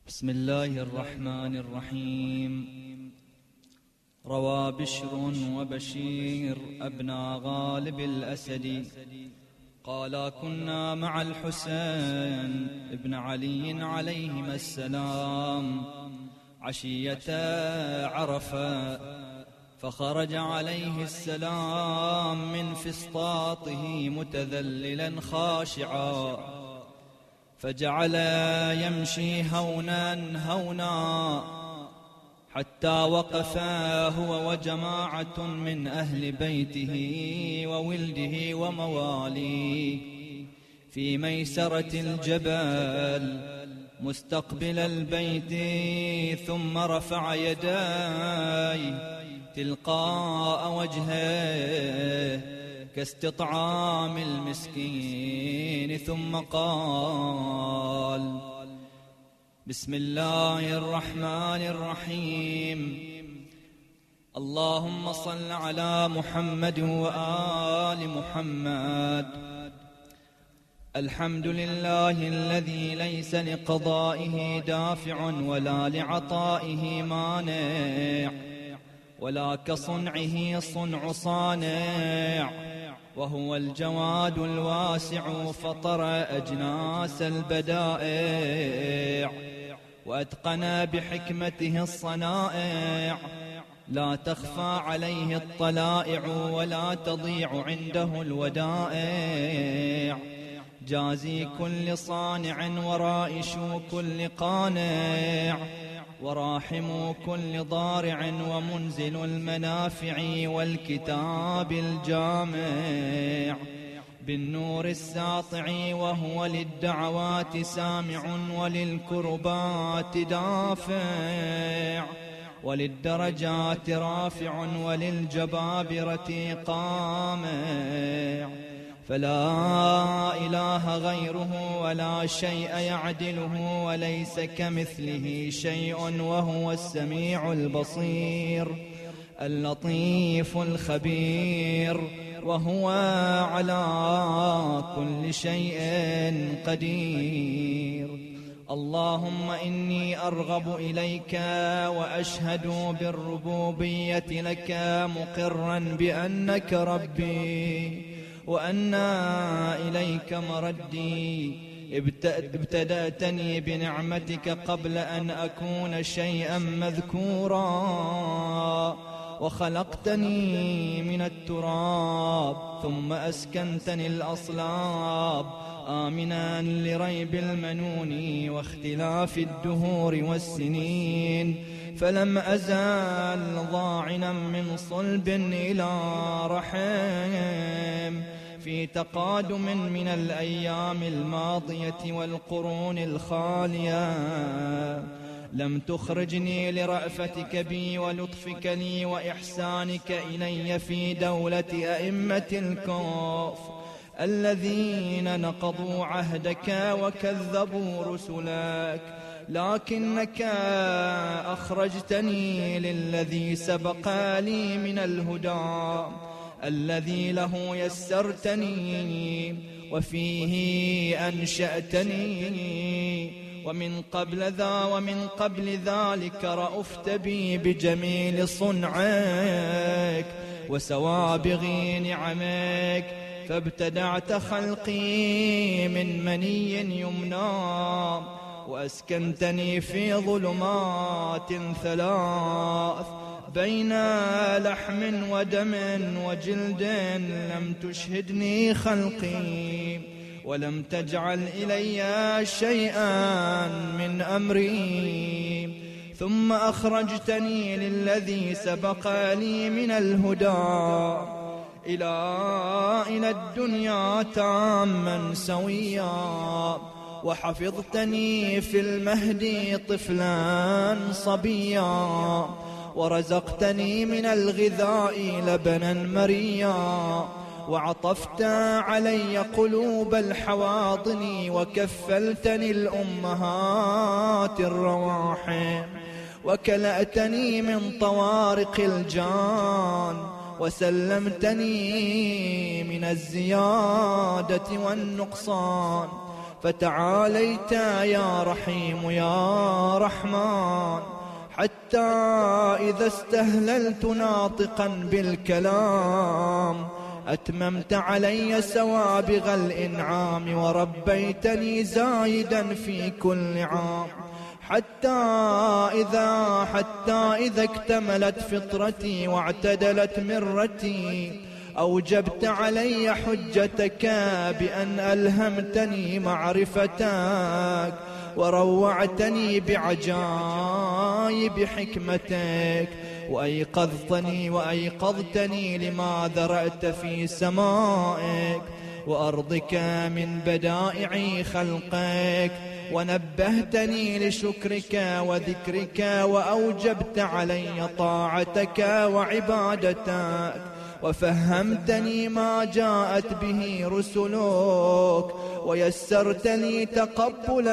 بسم الله الرحمن الرحيم. روى بشر وبشير أبنى غالب الأسدي قالا كنا مع الحسين ابن علي عليهما السلام عشية عرفة، فخرج عليه السلام من فسطاطه متذللا خاشعا، فجعل يمشي هونا هونا حتى وقف هو وجماعة من أهل بيته وولده ومواليه في ميسرة الجبل مستقبل البيت، ثم رفع يديه تلقاء وجهه كاستطعام المسكين، ثم قال: بسم الله الرحمن الرحيم، اللهم صل على محمد وآل محمد. الحمد لله الذي ليس لقضائه دافع ولا لعطائه مانع، ولا كصنعه صنع صانع، وهو الجواد الواسع فطر أجناس البدائع، وأتقن بحكمته الصنائع، لا تخفى عليه الطلائع ولا تضيع عنده الودائع، جازي كل صانع ورائش كل قانع، وراحم كل ضارع ومنزل المنافع، والكتاب الجامع بالنور الساطع، وهو للدعوات سامع وللكربات دافع، وللدرجات رافع وللجبابرة قامع، فلا إله غيره ولا شيء يعدله، وليس كمثله شيء، وهو السميع البصير اللطيف الخبير، وهو على كل شيء قدير. اللهم إني أرغب إليك وأشهد بالربوبية لك، مقرا بأنك ربي وأن إليك مردي، ابتدأتني بنعمتك قبل أن أكون شيئا مذكورا، وخلقتني من التراب ثم أسكنتني الأصلاب، آمنا لريب المنون واختلاف الدهور والسنين، فلم أزال ضاعنا من صلب إلى رحم، في تقادم من الأيام الماضية والقرون الخالية، لم تخرجني لرأفتك بي ولطفك لي وإحسانك إلي في دولة أئمة الكفر الذين نقضوا عهدك وكذبوا رسلك، لكنك أخرجتني للذي سبق لي من الهدى الذي له يسرتني وفيه أنشأتني، ومن قبل ذلك رأفت بي بجميل صنعك وسوابغ نعمك، فابتدعت خلقي من مني يمنى، وأسكنتني في ظلمات ثلاث بين لحم ودم وجلد، لم تشهدني خلقي ولم تجعل إلي شيئا من أمري، ثم أخرجتني للذي سبق لي من الهدى إلى الدنيا تاما سويا، وحفظتني في المهد طفلا صبيا، ورزقتني من الغذاء لبنا مريا، وعطفت علي قلوب الحواضن، وكفلتني الأمهات الرواحم، وكلأتني من طوارق الجان، وسلمتني من الزيادة والنقصان، فتعاليت يا رحيم يا رحمن، حتى إذا استهللت ناطقا بالكلام أتممت علي سوابغ الإنعام، وربيتني زايدا في كل عام، حتى إذا اكتملت فطرتي واعتدلت مرتي أوجبت علي حجتك بأن ألهمتني معرفتك، وروعتني بعجائب حكمتك، وأيقظتني لما ذرأت في سمائك وأرضك من بدائع خلقك، ونبهتني لشكرك وذكرك، وأوجبت علي طاعتك وعبادتك، وفهمتني ما جاءت به رسلك، ويسرت لي تقبل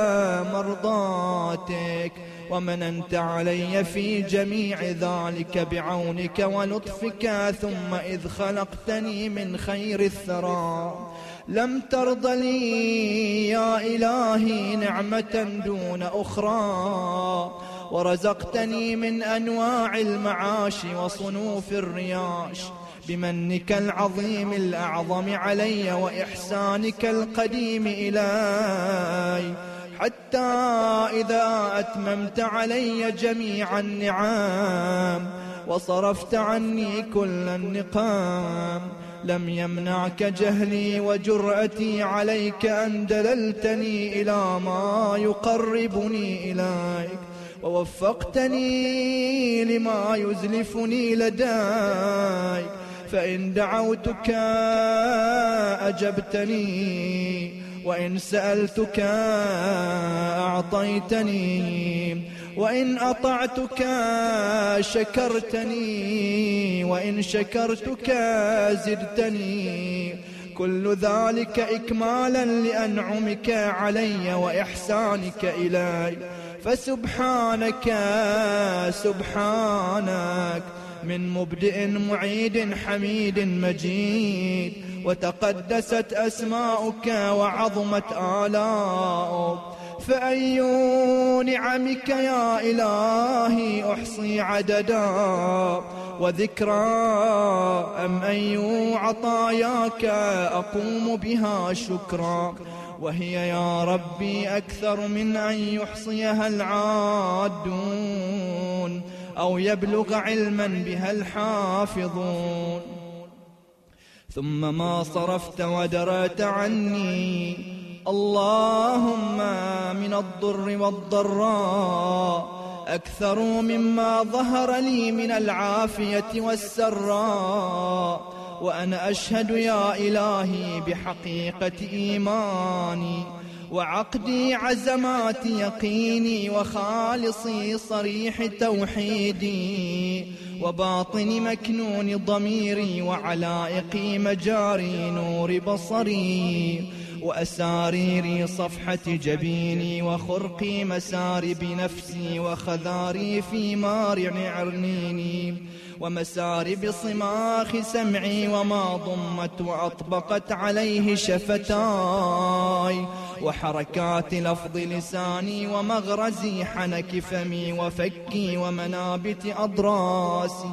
مرضاتك، ومننت علي في جميع ذلك بعونك ولطفك. ثم إذ خلقتني من خير الثرى لم ترض لي يا إلهي نعمة دون أخرى، ورزقتني من أنواع المعاش وصنوف الرياش بمنك العظيم الأعظم علي وإحسانك القديم إلي، حتى إذا أتممت علي جميع النعم وصرفت عني كل النقام لم يمنعك جهلي وجرأتي عليك أن دللتني إلى ما يقربني إليك، ووفقتني لما يزلفني لديك، فإن دعوتك أجبتني، وإن سألتك أعطيتني، وإن أطعتك شكرتني، وإن شكرتك زدتني، كل ذلك إكمالا لأنعمك علي وإحسانك إلي. فسبحانك سبحانك من مبدئ معيد حميد مجيد، وتقدست أسماؤك وعظمت آلاؤك، فأي نعمك يا إلهي أحصي عددا وذكرى، أم أي عطاياك أقوم بها شكرا، وهي يا ربي أكثر من أن يحصيها العادون أو يبلغ علما بها الحافظون. ثم ما صرفت ودرأت عني اللهم من الضر والضراء أكثر مما ظهر لي من العافية والسراء، وأنا أشهد يا إلهي بحقيقة إيماني وعقدي عزمات يقيني وخالصي صريح توحيدي وباطن مكنون ضميري وعلائق مجاري نور بصري وأسارير صفحة جبيني وخرقي مسارب نفسي وخذاري في مارع عرنيني ومسارب صماخ سمعي وما ضمت وأطبقت عليه شفتاي وحركات لفظ لساني ومغرزي حنك فمي وفكي ومنابت أضراسي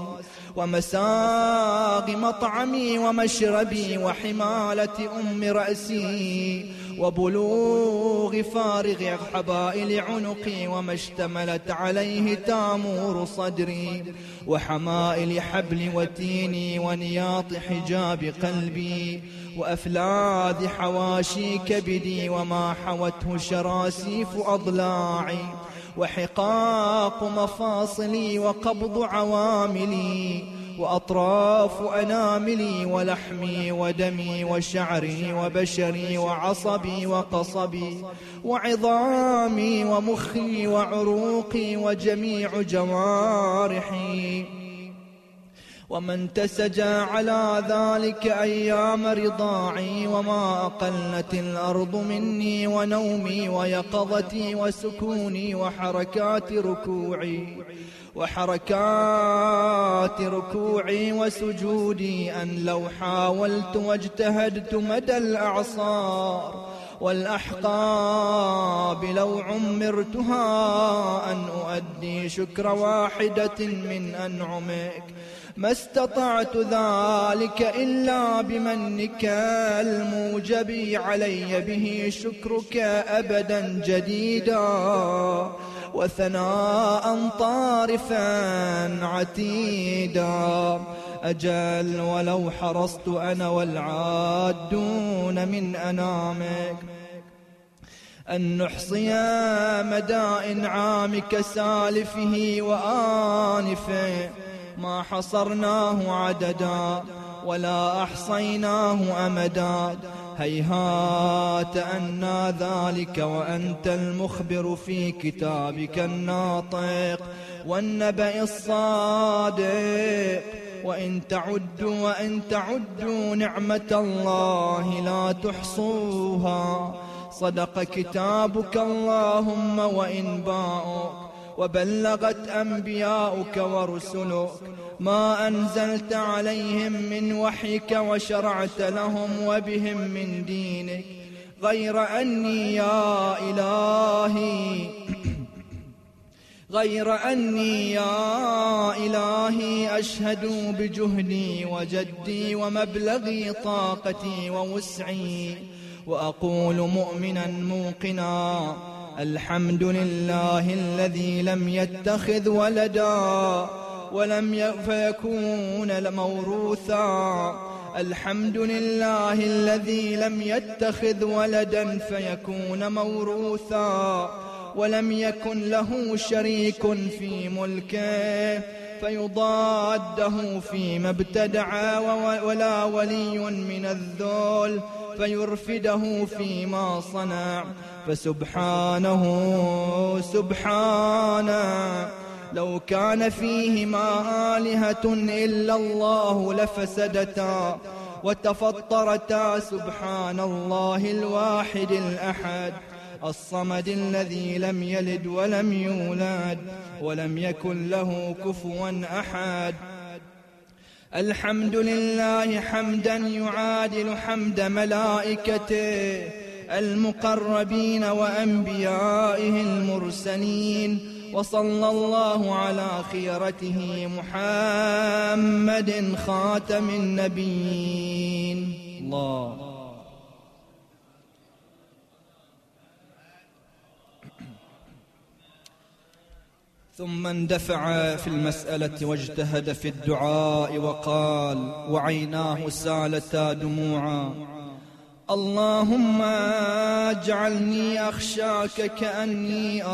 ومساغ مطعمي ومشربي وحمالة أم رأسي وبلوغ فارغ حبائل عنقي وما اشتملت عليه تامور صدري وحمائل حبل وتيني ونياط حجاب قلبي وأفلاذ حواشي كبدي وما حوته شراسيف أضلاعي وحقاق مفاصلي وقبض عواملي وأطراف أناملي ولحمي ودمي وشعري وبشري وعصبي وقصبي وعظامي ومخي وعروقي وجميع جوارحي ومن تسجى على ذلك أيام رضاعي وما أقلت الأرض مني ونومي ويقظتي وسكوني وحركات ركوعي وسجودي، أن لو حاولت واجتهدت مدى الأعصار والأحقاب لو عمرتها أن أؤدي شكر واحدة من أنعمك، ما استطعت ذلك إلا بمنك الموجب علي به شكرك أبدا جديدا، وثناء طارفا عتيدا. أجل ولو حرصت أنا والعادون من أنامك أن نحصي مدى إنعامك سالفه وآنفه، ما حصرناه عددا ولا أحصيناه أمدا. هيهات أنى ذلك وأنت المخبر في كتابك الناطق والنبأ الصادق. وإن تعدوا نعمة الله لا تحصوها. صدق كتابك اللهم وإن باءك، وبلغت أنبياؤك ورسلك ما أنزلت عليهم من وحيك وشرعت لهم وبهم من دينك، غير أني يا إلهي أشهد بجهدي وجدي ومبلغي طاقتي ووسعي، وأقول مؤمنا موقنا الحمد لله الذي لم يتخذ ولدا ولم يكون موروثا. الحمد لله الذي لم يتخذ ولدا فيكون موروثا، ولم يكن له شريك في ملكه فيضاده فيما ابتدع، ولا ولي من الذل فيرفده فيما صنع. فسبحانه لو كان فيهما آلهة إلا الله لفسدتا وتفطرتا. سبحان الله الواحد الأحد الصمد الذي لم يلد ولم يولد ولم يكن له كفوا أحد. الحمد لله حمدا يعادل حمد ملائكته المقربين وأنبيائه المرسلين. وصلى الله على خيرته محمد خاتم النبيين. الله. ثم اندفع في المسألة واجتهد في الدعاء وقال وعيناه سالتا دموعا: اللهم اجعلني أخشاك كأني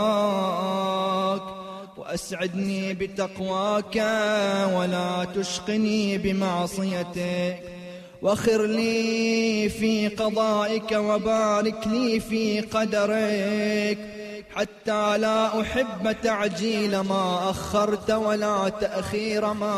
أراك، وأسعدني بتقواك ولا تشقني بمعصيتك، واخر لي في قضائك وبارك لي في قدرك، حتى لا أحب تعجيل ما أخرت ولا تأخير ما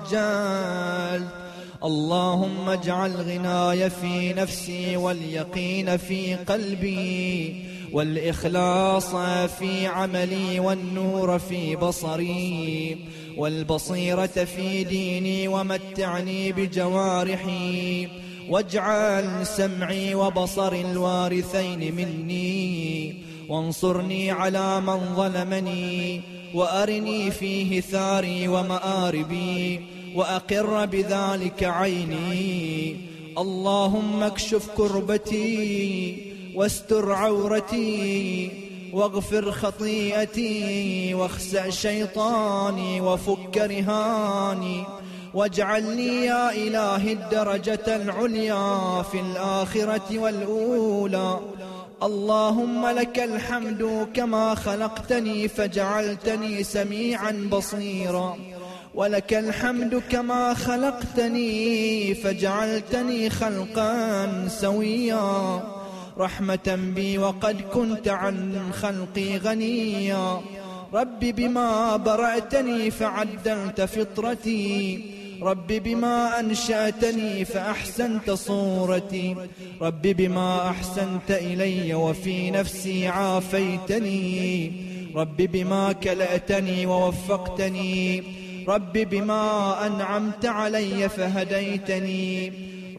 عجلت. اللهم اجعل غناي في نفسي واليقين في قلبي والإخلاص في عملي والنور في بصري والبصيرة في ديني، ومتعني بجوارحي، واجعل سمعي وبصري الوارثين مني، وانصرني على من ظلمني، وأرني فيه ثاري ومآربي، وأقر بذلك عيني. اللهم اكشف كربتي واستر عورتي واغفر خطيئتي واخسأ شيطاني وفك رهاني، واجعل لي يا إلهي الدرجة العليا في الآخرة والأولى. اللهم لك الحمد كما خلقتني فجعلتني سميعا بصيرا، ولك الحمد كما خلقتني فجعلتني خلقا سويا، رحمة بي وقد كنت عن خلقي غنيا. رب بما برأتني فعدلت فطرتي، رب بما أنشأتني فأحسنت صورتي، رب بما أحسنت إلي وفي نفسي عافيتني، رب بما كلأتني ووفقتني، رب بما أنعمت علي فهديتني،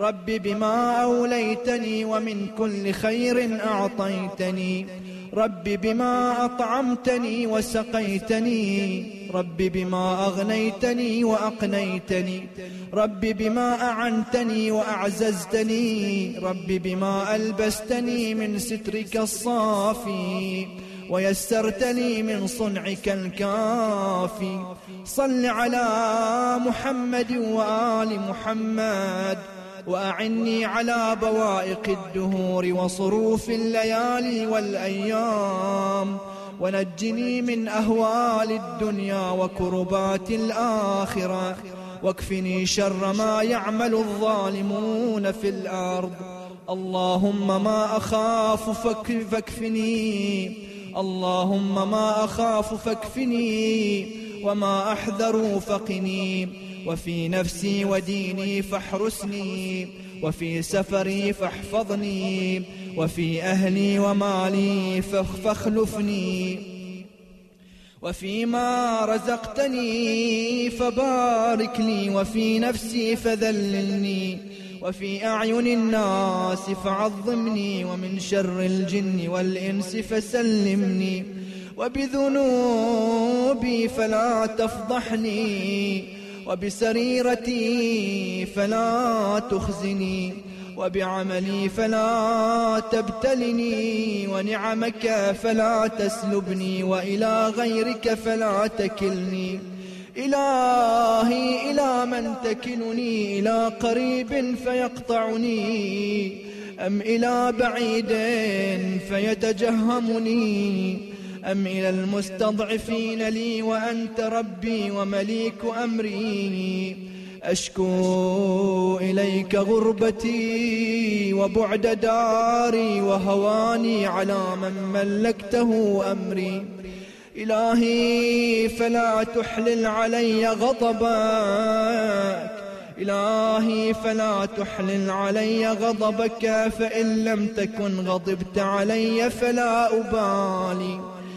رب بما أوليتني ومن كل خير أعطيتني، رب بما أطعمتني وسقيتني، رب بما أغنيتني وأقنيتني، رب بما أعنتني وأعززتني، رب بما ألبستني من سترك الصافي ويسرتني من صنعك الكافي. صل على محمد وآل محمد، وأعني على بوائق الدهور وصروف الليالي والأيام، ونجني من أهوال الدنيا وكربات الآخرة، واكفني شر ما يعمل الظالمون في الأرض. اللهم ما أخاف فاكفني، اللهم ما أخاف فاكفني، وما أحذر فقني، وفي نفسي وديني فاحرسني، وفي سفري فاحفظني، وفي أهلي ومالي فاخلفني، وفيما رزقتني فبارك لي، وفي نفسي فذللني، وفي أعين الناس فعظمني، ومن شر الجن والإنس فسلمني، وبذنوبي فلا تفضحني، وبسريرتي فلا تخزني، وبعملي فلا تبتلني، ونعمك فلا تسلبني، وإلى غيرك فلا تكلني. إلهي إلى من تكلني؟ إلى قريب فيقطعني، أم إلى بعيد فيتجهمني، أم إلى المستضعفين لي وأنت ربي ومليك أمري؟ أشكو إليك غربتي وبعد داري وهواني على من ملكته أمري. إلهي فلا تحلل علي غضبك، إلهي فلا تحلل علي غضبك، فإن لم تكن غضبت علي فلا أبالي.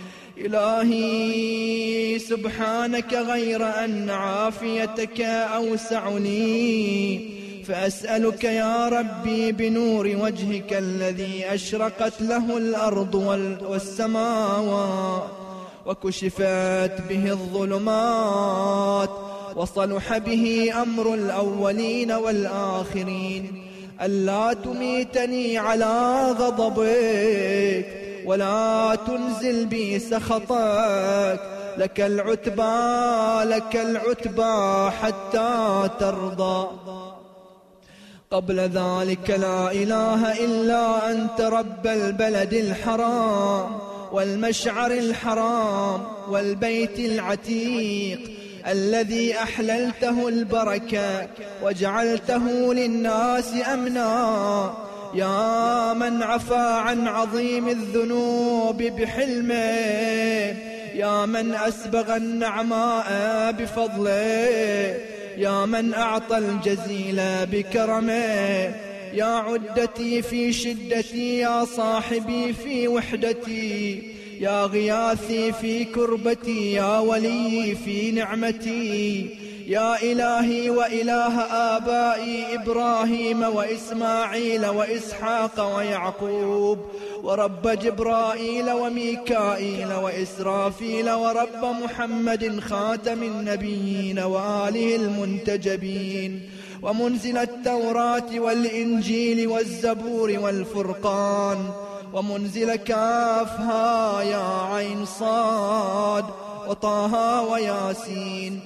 إلهي سبحانك غير أن عافيتك أوسع لي، فأسألك يا ربي بنور وجهك الذي أشرقت له الأرض والسماوات، وكشفت به الظلمات، وصلح به أمر الأولين والآخرين، ألا تميتني على غضبك، ولا تنزل بي سخطك، لك العتبى لك العتبى حتى ترضى. قبل ذلك لا إله إلا أنت رب البلد الحرام والمشعر الحرام والبيت العتيق، الذي أحللته البركة وجعلته للناس أمنا. يا من عفا عن عظيم الذنوب بحلمه، يا من أسبغ النعماء بفضله، يا من أعطى الجزيل بكرمه، يا عدتي في شدتي، يا صاحبي في وحدتي، يا غياثي في كربتي، يا ولي في نعمتي، يا إلهي وإله آبائي إبراهيم وإسماعيل وإسحاق ويعقوب، ورب جبرائيل وميكائيل وإسرافيل، ورب محمد خاتم النبيين وآله المنتجبين، ومنزل التوراة والإنجيل والزبور والفرقان، ومنزل كافها يا عين صاد وطه وياسين،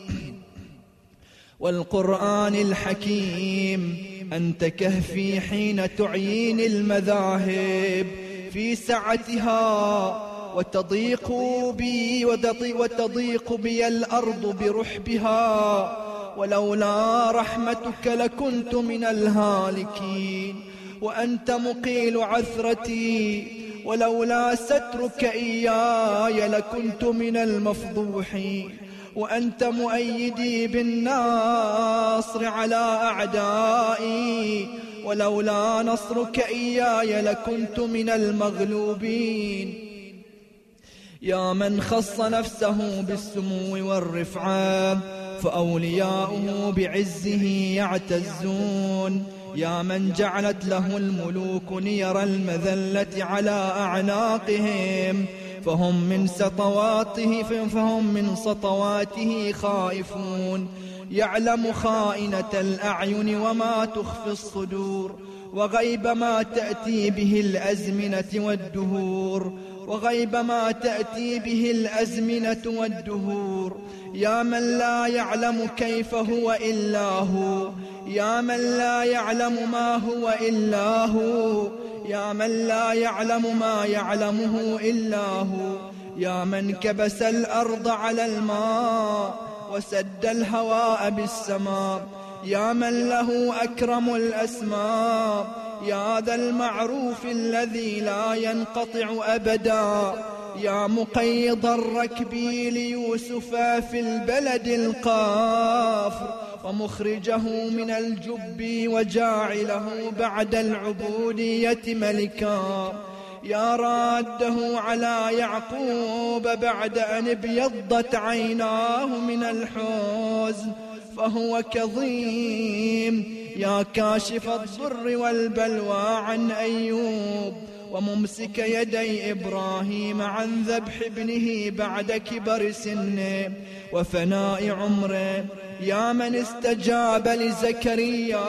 والقرآن الحكيم. أنت كهفي حين تعيين المذاهب في سعتها، وتضيق بي الأرض برحبها، ولولا رحمتك لكنت من الهالكين، وأنت مقيل عثرتي، ولولا سترك إياي لكنت من المفضوحين، وأنت مؤيدي بالنصر على أعدائي، ولولا نصرك إياي لكنت من المغلوبين. يا من خص نفسه بالسمو والرفعة، فأولياؤه بعزه يعتزون. يا من جعلت له الملوك نير المذلة على أعناقهم، فهم من سطواته خائفون. يعلم خائنة الأعين وما تخفي الصدور، وغيب ما تأتي به الأزمنة والدهور، وغيب ما تأتي به الأزمنة والدهور. يا من لا يعلم كيف هو إلا هو، يا من لا يعلم ما هو إلا هو، يا من لا يعلم ما يعلمه إلا هو. يا من كبس الأرض على الماء وسد الهواء بالسماء، يا من له أكرم الأسماء، يا ذا المعروف الذي لا ينقطع أبدا. يا مقيض الركب ليوسف في البلد القافر، ومخرجه من الجب وجاعله بعد العبودية ملكا. يا راده على يعقوب بعد أن ابيضت عيناه من الحزن فهو كظيم. يا كاشف الضر والبلوى عن أيوب، وممسك يدي إبراهيم عن ذبح ابنه بعد كبر سنه وفناء عمره. يا من استجاب لزكريا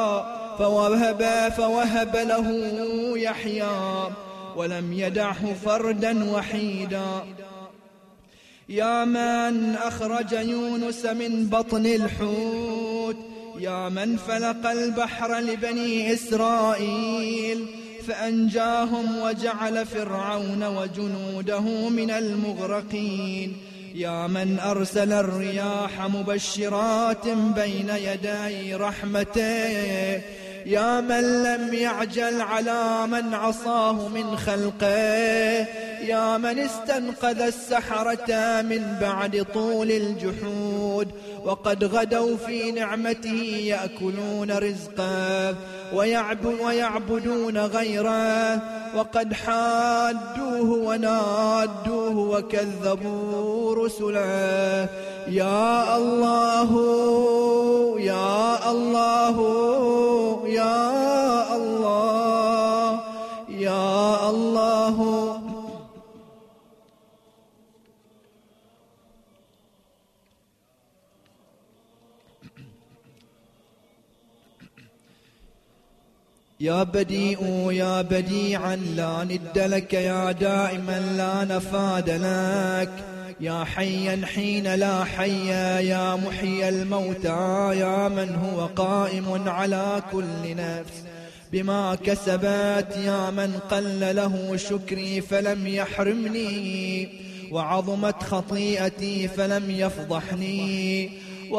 فوهب له يحيى ولم يدعه فردا وحيدا. يا من أخرج يونس من بطن الحوت، يا من فلق البحر لبني إسرائيل فأنجاهم وجعل فرعون وجنوده من المغرقين. يا من أرسل الرياح مبشرات بين يدي رحمته، يا من لم يعجل على من عصاه من خلقه، يا من استنقذ السحرة من بعد طول الجحود وقد غدوا في نعمته يأكلون رزقه ويعبدون غيره، وقد حادوه ونادوه وكذبوا رسله. يا الله يا الله يا الله يا الله. يا بديء يا بديعا لا ند لك، يا دائما لا نفاد لك، يا حيا حين لا حي، يا محيي الموتى، يا من هو قائم على كل نفس بما كسبت، يا من قل له شكري فلم يحرمني، وعظمت خطيئتي فلم يفضحني،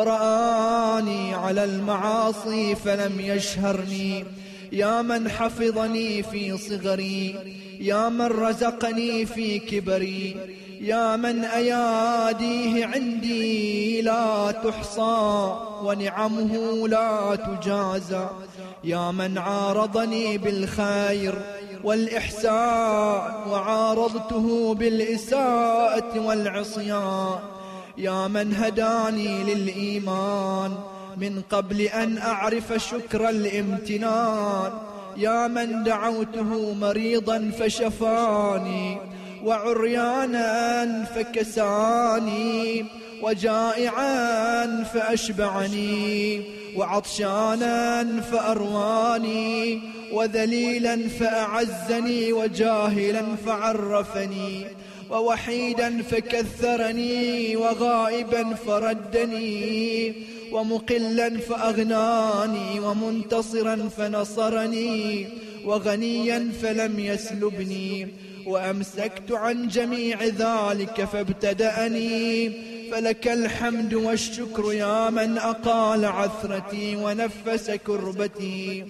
ورآني على المعاصي فلم يشهرني. يا من حفظني في صغري، يا من رزقني في كبري، يا من أياديه عندي لا تحصى ونعمه لا تجازى، يا من عارضني بالخير والإحسان وعارضته بالإساءة والعصيان، يا من هداني للإيمان من قبل أن أعرف شكر الامتنان، يا من دعوته مريضا فشفاني، وعريانا فكساني، وجائعا فأشبعني، وعطشانا فأرواني، وذليلا فأعزني، وجاهلا فعرفني، ووحيدا فكثرني، وغائبا فردني، ومقلا فأغناني، ومنتصرا فنصرني، وغنيا فلم يسلبني، وأمسكت عن جميع ذلك فابتدأني. فلك الحمد والشكر يا من أقال عثرتي ونفس كربتي،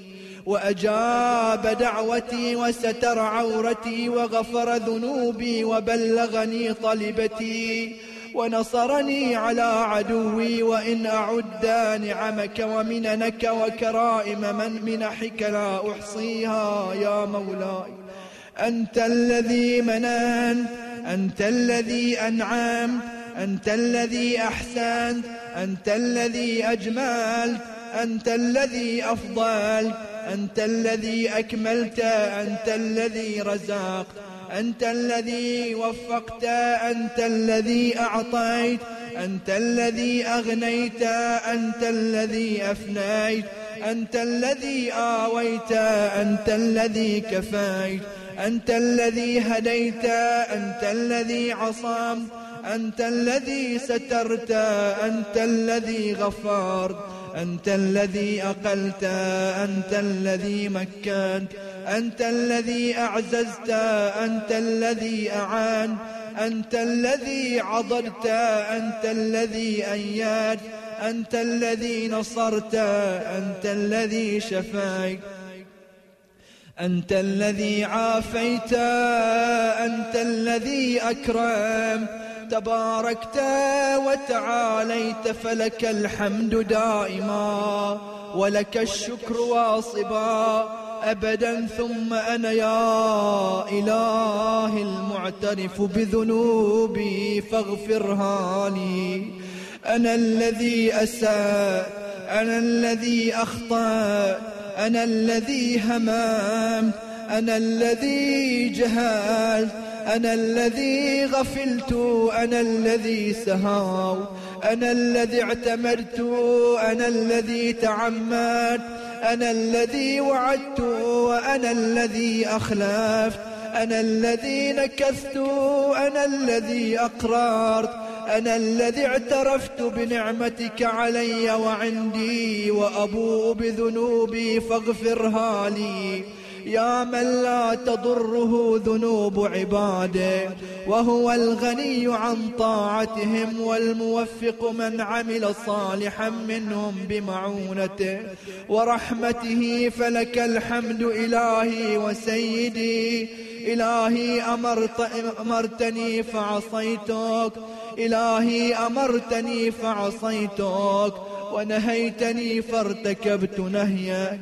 وأجاب دعوتي وستر عورتي، وغفر ذنوبي وبلغني طلبتي، ونصرني على عدوي. وإن أعد نعمك ومننك وكرائم من منحك لا أحصيها يا مولاي. أنت الذي مننت، أنت الذي أنعمت، أنت الذي أحسنت، أنت الذي أجملت، أنت الذي أفضلت، أنت الذي أكملت، أنت الذي رزقت، أنت الذي وفقت، أنت الذي أعطيت، أنت الذي أغنيت، أنت الذي أفنيت، أنت الذي آويت، أنت الذي كفيت، أنت الذي هديت، أنت الذي عصمت، أنت الذي سترت، أنت الذي غفرت، أنت الذي أقلت، أنت الذي مكنت، أنت الذي أعززت، أنت الذي أعان، أنت الذي عضدت، أنت الذي أيدت، أنت الذي نصرت، أنت الذي شفيت، أنت الذي عافيت، أنت الذي أكرم، تباركت وتعاليت، فلك الحمد دائما ولك الشكر واصبا أبدا. ثم أنا يا إلهي المعترف بذنوبي فاغفرها لي. أنا الذي أسأت، أنا الذي أخطأت، أنا الذي هممت، أنا الذي جهلت، أنا الذي غفلت، أنا الذي سهوت، أنا الذي اعتمدت، أنا الذي تعمدت، أنا الذي وعدت، وأنا الذي أخلفت، أنا الذي نكثت، أنا الذي أقررت، أنا الذي اعترفت بنعمتك علي وعندي، وأبوء بذنوبي فاغفرها لي. يا من لا تضره ذنوب عباده، وهو الغني عن طاعتهم، والموفق من عمل صالحا منهم بمعونته ورحمته. فلك الحمد إلهي وسيدي. إلهي أمرتني فعصيتك، إلهي أمرتني فعصيتك، ونهيتني فارتكبت نهيك،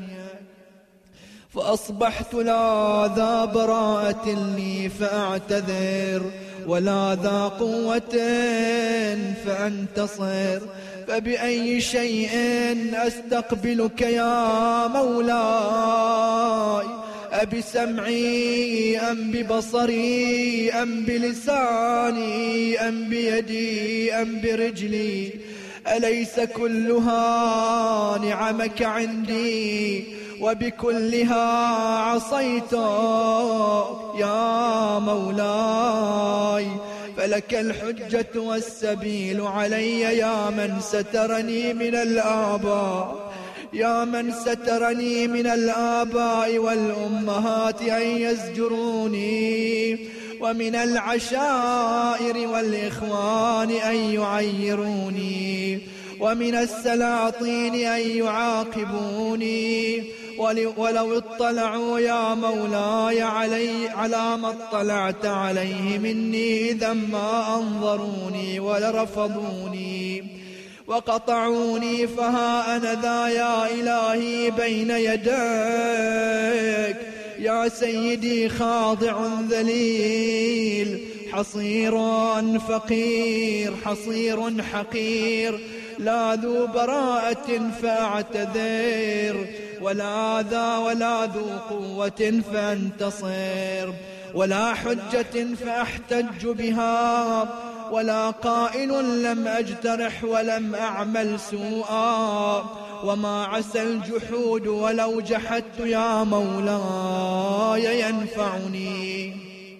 فأصبحت لا ذا براءة لي فأعتذر، ولا ذا قوة فأنتصر. فبأي شيء أستقبلك يا مولاي؟ أبسمعي أم ببصري أم بلساني أم بيدي أم برجلي؟ أليس كلها نعمك عندي وبكلها عصيتك يا مولاي؟ فلك الحجة والسبيل علي يا من سترني من الآباء، يا من سترني من الآباء والأمهات أن يزجروني، ومن العشائر والإخوان أن يعيروني، ومن السلاطين أن يعاقبوني. ولو اطلعوا يا مولاي على ما اطلعت عليه مني إذا ما أنظروني ولرفضوني وقطعوني. فها أنا ذا يا إلهي بين يديك يا سيدي، خاضع ذليل، حصير فقير، حصير حقير، لا ذو براءة فأعتذر، ولا ذو قوة فأنتصر، ولا حجة فأحتج بها، ولا قائل لم أجترح ولم أعمل سوءا. وما عسى الجحود ولو جحدت يا مولاي ينفعني.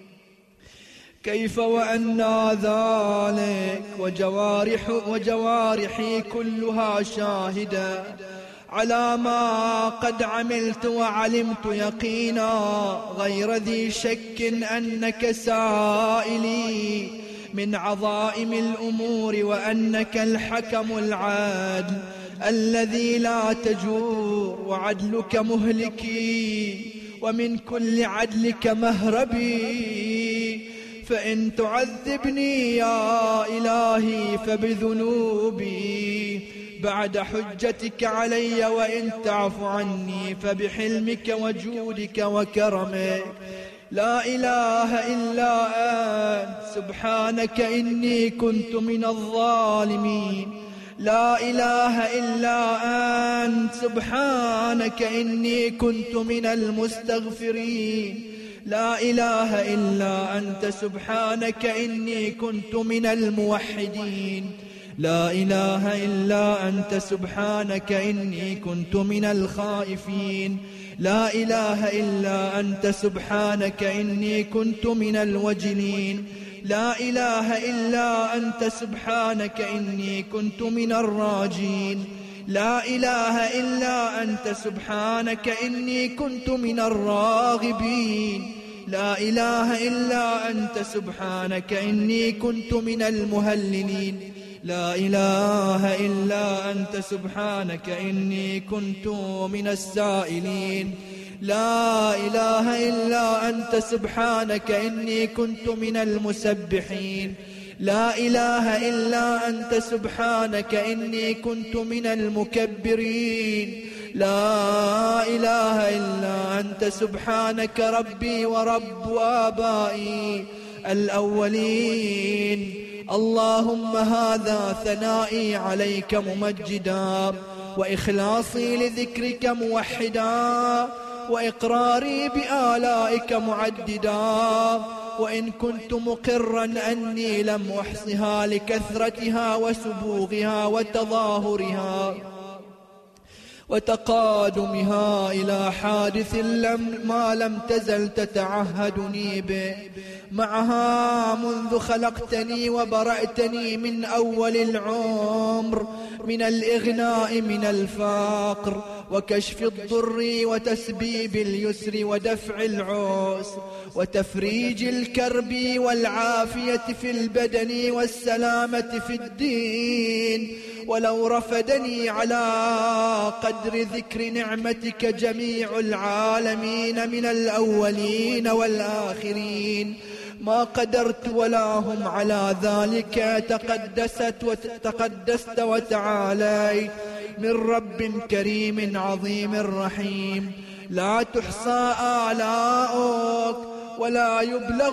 كيف وأنى ذلك وجوارحي كلها شاهدة على ما قد عملت، وعلمت يقينا غير ذي شك أنك سائلي من عظائم الأمور، وأنك الحكم العادل الذي لا تجور، وعدلك مهلكي، ومن كل عدلك مهربي. فإن تعذبني يا إلهي فبذنوبي بعد حجتك علي، وإن تعف عني فبحلمك وجودك وكرمك. لا إله إلا أنت سبحانك إني كنت من الظالمين. لا إله إلا أنت سبحانك إني كنت من المستغفرين. لا إله إلا أنت سبحانك إني كنت من الموحدين. لا إله إلا أنت سبحانك إني كنت من الخائفين. لا إله إلا أنت سبحانك إني كنت من الوجلين. لا إله إلا أنت سبحانك إني كنت من الراجين. لا إله إلا أنت سبحانك إني كنت من الراغبين. لا إله إلا أنت سبحانك إني كنت من المهللين. لا إله إلا أنت سبحانك إني كنت من السائلين. لا إله إلا أنت سبحانك إني كنت من المسبحين. لا إله إلا أنت سبحانك إني كنت من المكبرين. لا إله إلا أنت سبحانك ربي ورب آبائي الأولين. اللهم هذا ثنائي عليك ممجدا، وإخلاصي لذكرك موحدا، وإقراري بآلائك معددا، وإن كنت مقرا أني لم أحصها لكثرتها وسبوغها وتظاهرها وتقادمها إلى حادث ما لم تزل تتعهدني به معها منذ خلقتني وبرأتني من أول العمر، من الإغناء من الفقر، وكشف الضر، وتسبيب اليسر، ودفع العسر، وتفريج الكرب، والعافية في البدن، والسلامة في الدين. ولو رفدني على قدر ذكر نعمتك جميع العالمين من الأولين والآخرين ما قدرت ولا هم على ذلك. تقدست وتعاليت من رب كريم عظيم رحيم، لا تحصى آلاؤك ولا يبلغ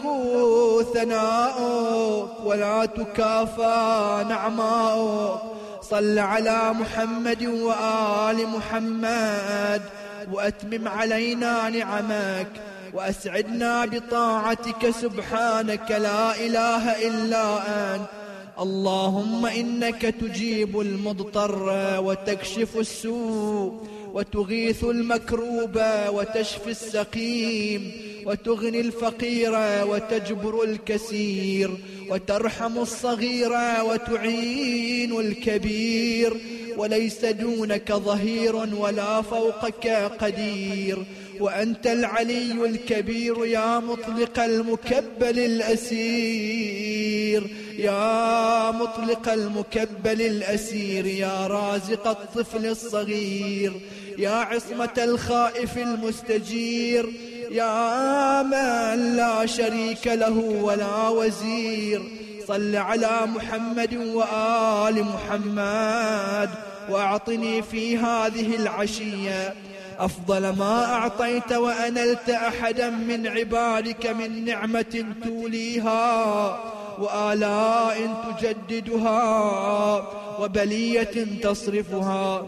ثناؤك ولا تكافى نعماؤك. صل على محمد وآل محمد، وأتمم علينا نعمك، وأسعدنا بطاعتك سبحانك لا إله إلا أنت. اللهم إنك تجيب المضطر وتكشف السوء، وتغيث المكروب وتشفي السقيم، وتغني الفقير وتجبر الكسير، وترحم الصغير وتعين الكبير، وليس دونك ظهير ولا فوقك قدير. وأنت العلي الكبير يا مطلق المكبل الأسير، يا مطلق المكبل الأسير، يا رازق الطفل الصغير، يا عصمة الخائف المستجير، يا من لا شريك له ولا وزير. صل على محمد وآل محمد، وأعطني في هذه العشية أفضل ما أعطيت وأنلت أحدا من عبادك من نعمة توليها، وآلاء تجددها، وبلية تصرفها،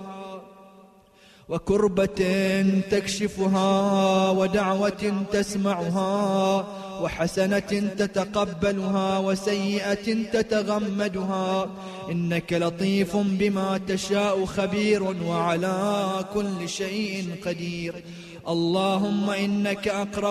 وكربة تكشفها، ودعوة تسمعها، وحسنة تتقبلها، وسيئة تتغمدها. إنك لطيف بما تشاء خبير، وعلى كل شيء قدير. اللهم إنك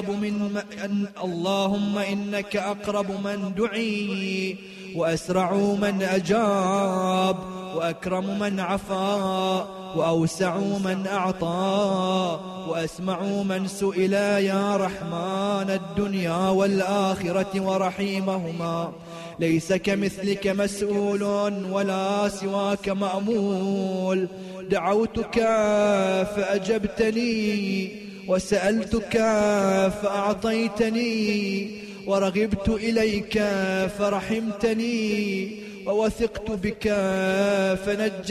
أقرب من دعي، وأسرع من أجاب، وأكرم من عفا، وأوسع من أعطى، وأسمع من سئل، يا رحمن الدنيا والآخرة ورحيمهما. ليس كمثلك مسؤول ولا سواك مأمول. دعوتك فأجبتني، وسألتك فأعطيتني، ورغبت إليك فرحمتني، ووثقت بك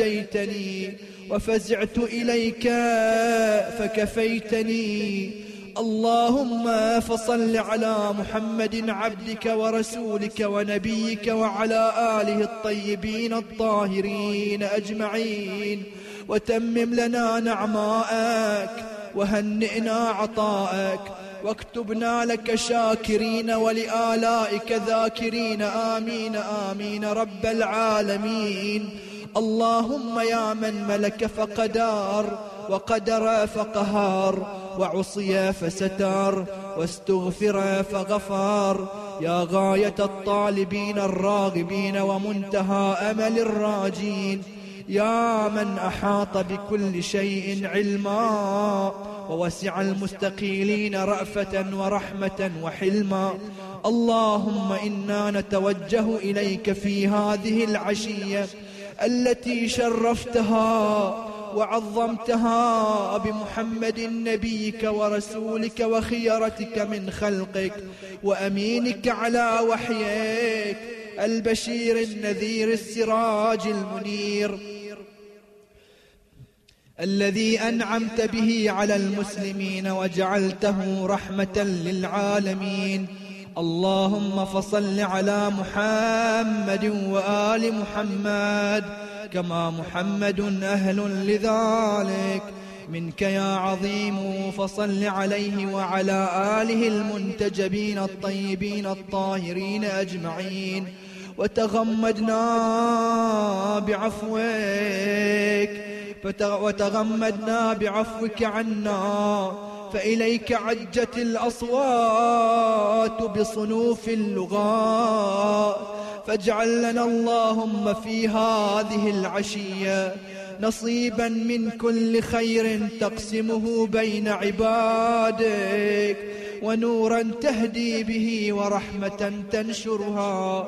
فنجيتني، وفزعت إليك فكفيتني. اللهم فصل على محمد عبدك ورسولك ونبيك وعلى آله الطيبين الطاهرين أجمعين، وتمم لنا نعماءك وهنئنا عطاءك، واكتبنا لك شاكرين ولآلائك ذاكرين. آمين آمين رب العالمين. اللهم يا من ملك فقدار، وقدر فقهار، وعصي فستار، واستغفر فغفار، يا غاية الطالبين الراغبين ومنتهى أمل الراجين، يا من أحاط بكل شيء علما، ووسع المستقيلين رأفة ورحمة وحلما. اللهم إنا نتوجه إليك في هذه العشية التي شرفتها وعظمتها بمحمد نبيك ورسولك وخيرتك من خلقك وأمينك على وحيك، البشير النذير السراج المنير، الذي أنعمت به على المسلمين وجعلته رحمة للعالمين. اللهم فصل على محمد وآل محمد كما محمد أهل لذلك منك يا عظيم، فصل عليه وعلى آله المنتجبين الطيبين الطاهرين أجمعين، وتغمدنا بعفوك عنا، فإليك عجت الأصوات بصنوف اللغات، فاجعل لنا اللهم في هذه العشية نصيبا من كل خير تقسمه بين عبادك، ونورا تهدي به، ورحمة تنشرها،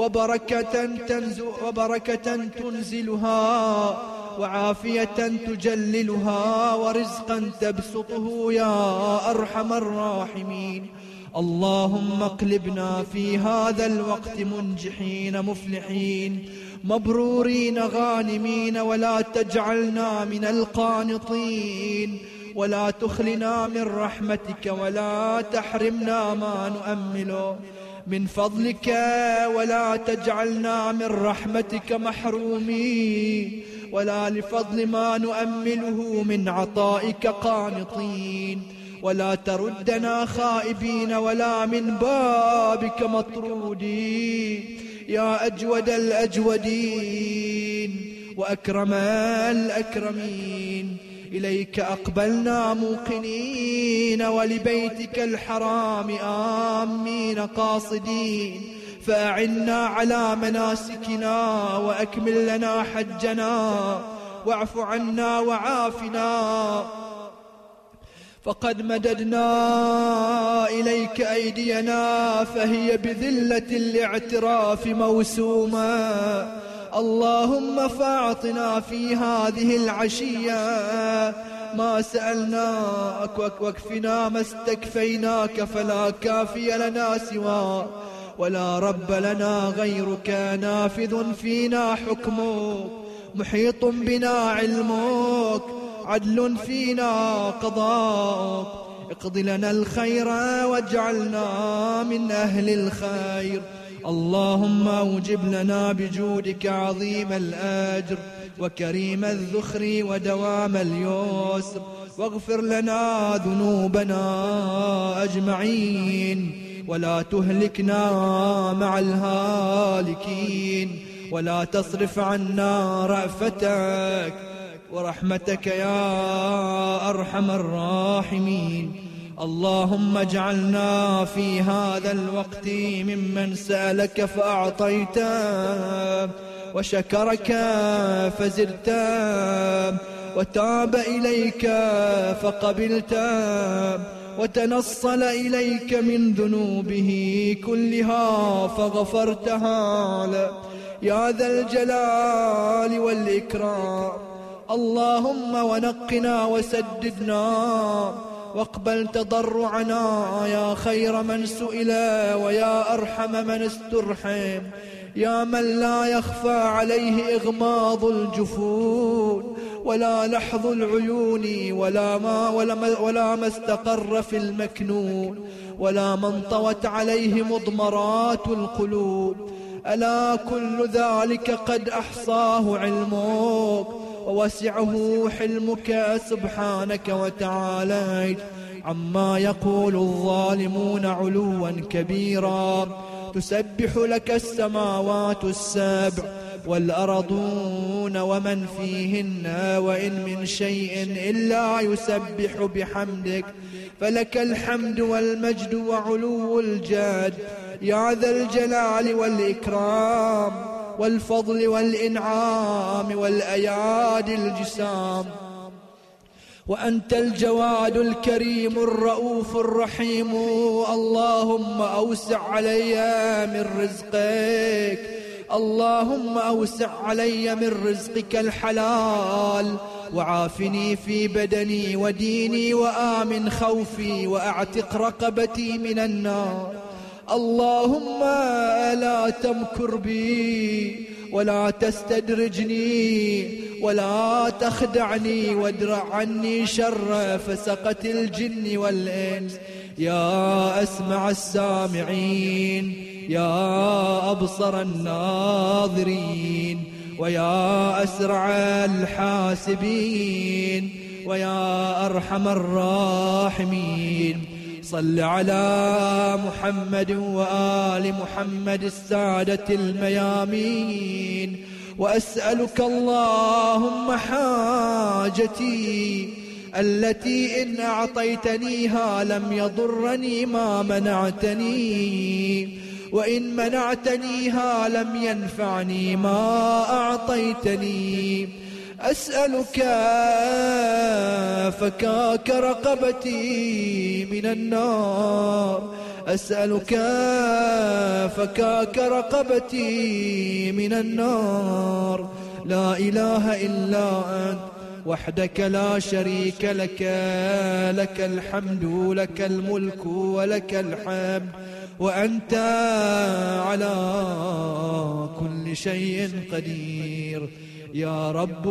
وبركة تنزلها، وعافية تجللها، ورزقا تبسطه يا أرحم الراحمين. اللهم اقلبنا في هذا الوقت منجحين مفلحين مبرورين غانمين، ولا تجعلنا من القانطين، ولا تخلنا من رحمتك، ولا تحرمنا ما نؤمله من فضلك، ولا تجعلنا من رحمتك محرومين، ولا لفضل ما نؤمله من عطائك قانطين، ولا تردنا خائبين، ولا من بابك مطرودين، يا أجود الأجودين وأكرم الأكرمين. إليك أقبلنا موقنين، ولبيتك الحرام آمين قاصدين، فأعنا على مناسكنا، وأكمل لنا حجنا، واعف عنا وعافنا، فقد مددنا إليك أيدينا، فهي بذلة الاعتراف موسومة. اللهم فاعطنا في هذه العشية ما سألناك، واكفنا ما استكفيناك، فلا كافي لنا سواك، ولا رب لنا غيرك، نافذ فينا حكمك، محيط بنا علمك، عدل فينا قضاءك. اقض لنا الخير واجعلنا من أهل الخير. اللهم أوجب لنا بجودك عظيم الأجر وكريم الذخر ودوام اليسر، واغفر لنا ذنوبنا أجمعين، ولا تهلكنا مع الهالكين، ولا تصرف عنا رأفتك ورحمتك يا أرحم الراحمين. اللهم اجعلنا في هذا الوقت ممن سألك فأعطيته، وشكرك فزدته، وتاب إليك فقبلته، وتنصل إليك من ذنوبه كلها فغفرتها له يا ذا الجلال والإكرام. اللهم ونقنا وسددنا، واقبل تضرعنا يا خير من سئل، ويا أرحم من استرحم، يا من لا يخفى عليه إغماض الجفون ولا لحظ العيون ولا ما استقر في المكنون، ولا ما انطوت عليه مضمرات القلوب. ألا كل ذلك قد أحصاه علمك ووسعه حلمك سبحانك وتعالى عما يقول الظالمون علوا كبيرا. تسبح لك السماوات السبع والأرضون ومن فيهن، وإن من شيء إلا يسبح بحمدك، فلك الحمد والمجد وعلو الجاد يا ذا الجلال والإكرام والفضل والإنعام والأيادي الجسام. وأنت الجواد الكريم الرؤوف الرحيم. اللهم أوسع علي من رزقك، اللهم أوسع علي من رزقك الحلال، وعافني في بدني وديني، وآمن خوفي، وأعتق رقبتي من النار. اللهم لا تمكر بي ولا تستدرجني ولا تخدعني، وادرع عني شر فسقة الجن والإنس. يا أسمع السامعين، يا أبصر الناظرين، ويا أسرع الحاسبين، ويا أرحم الراحمين، صل على محمد وآل محمد السادة الميامين. وأسألك اللهم حاجتي التي إن أعطيتنيها لم يضرني ما منعتني، وإن منعتنيها لم ينفعني ما أعطيتني. أسألك فكاك رقبتي من النار، أسألك فكاك رقبتي من النار. لا إله إلا أنت وحدك لا شريك لك، لك الحمد لك الملك ولك الحمد، وأنت على كل شيء قدير. يا رب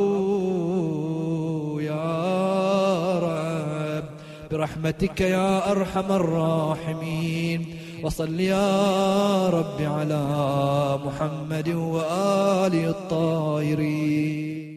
يا رب برحمتك يا أرحم الراحمين. وصل يا رب على محمد وآل الطاهرين.